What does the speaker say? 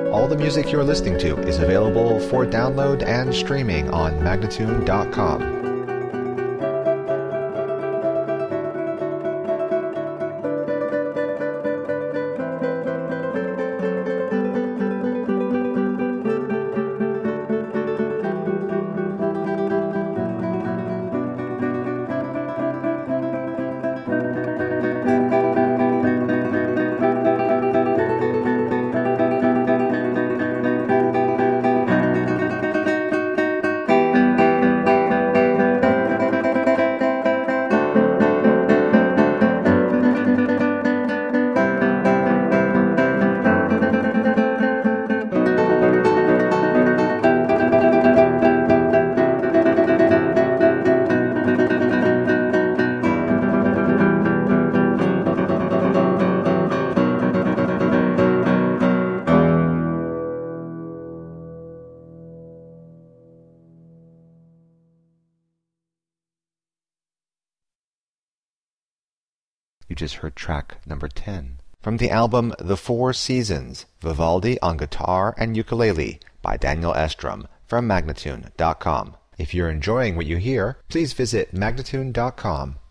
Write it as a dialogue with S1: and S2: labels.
S1: All the music you're listening to is available for download and streaming on Magnatune.com. You just heard track number 10 from the album The Four Seasons, Vivaldi on Guitar and Ukulele by Daniel Estrom from Magnatune.com. If you're enjoying what you hear, please visit Magnatune.com